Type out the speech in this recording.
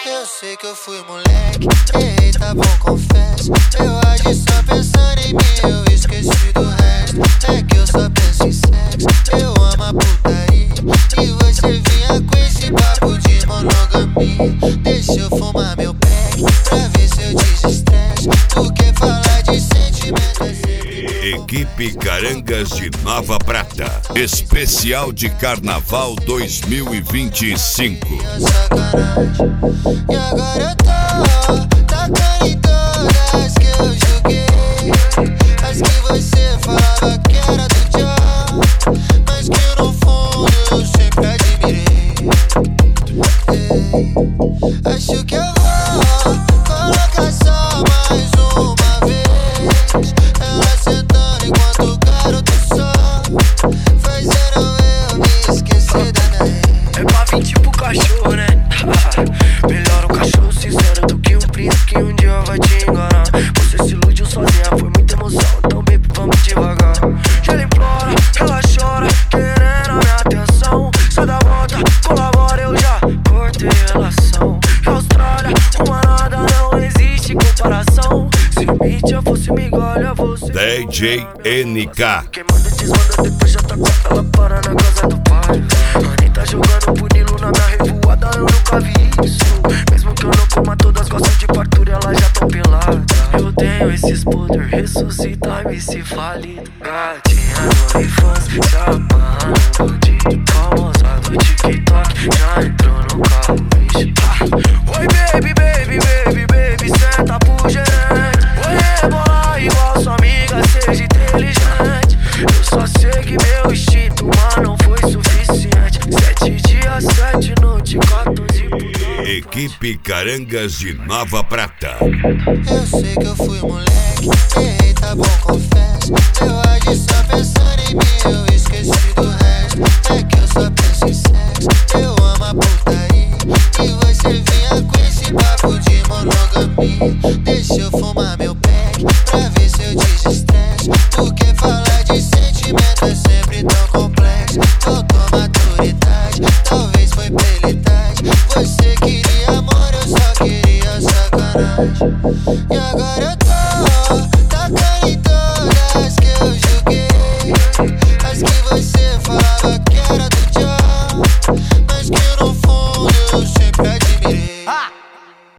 Eu sei que eu fui moleque, errei, tá bom, confesso. Eu agi só pensando em mim, eu esqueci do resto. É que eu só penso em sexo, eu amo a putaria. E você vinha com esse papo de monogamia. Deixa eu fumar meu pack, pra ver se eu desestresso. Porque falar de sentimento é sempre... Equipe Carangas de Nova Prata, especial de Carnaval 2025. E agora eu tô tacando em todas que eu joguei. As que você falava que era do diabo, mas que no fundo eu sempre admirei. Acho que eu vou colocar só mais uma vez. Ela sentando enquanto o garoto só fazendo eu me esquecer da minha ex. É pra vir tipo cachorro, né? Melhor um cachorro sincero do que um príncipe que um dia vai te enganar. Você se iludiu sozinha, foi muita emoção, então baby, vamos devagar. E ela implora, ela chora, querendo a minha atenção. Só dá volta, colabora, eu já cortei relação. Austrália, uma nada, não existe comparação. Se mídia fosse migalha, você DJ NK. quem manda desmanda, depois já tá com ela para na casa do pai. Mãe tá jogando punilo na minha revoada, eu nunca vi isso. Mesmo que eu não coma, todas gostam de fartura, elas já tão peladas. Eu tenho esses poder, ressuscitar e se falido. Gatinha no infância, se amarra no bandido. Famosa do TikTok, já entrou no carro, bicho. Oi baby, baby, baby, baby, senta pro gerente. Oi rebolar igual sua amiga, seja inteligente. Eu só sei que meu instinto, mas não foi suficiente. 7 dias, 7 noites, 14 por Equipe Carangas de Nova Prata. Eu sei que eu fui moleque, errei, tá bom, confesso. Eu agi só pensando em mim, eu esqueci do resto. É que eu só penso em sexo, eu amo a putaria. E você vinha com esse papo de monogamia. Deixa eu fumar meu pack, pra ver se eu desestresso. Porque falar de sentimento é sempre tão complexo. Faltou maturidade, talvez foi pela idade. Você queria amor, eu só queria sacanagem. E agora eu tô tacando em todas que eu joguei. As que você falava que era do diabo, mas que no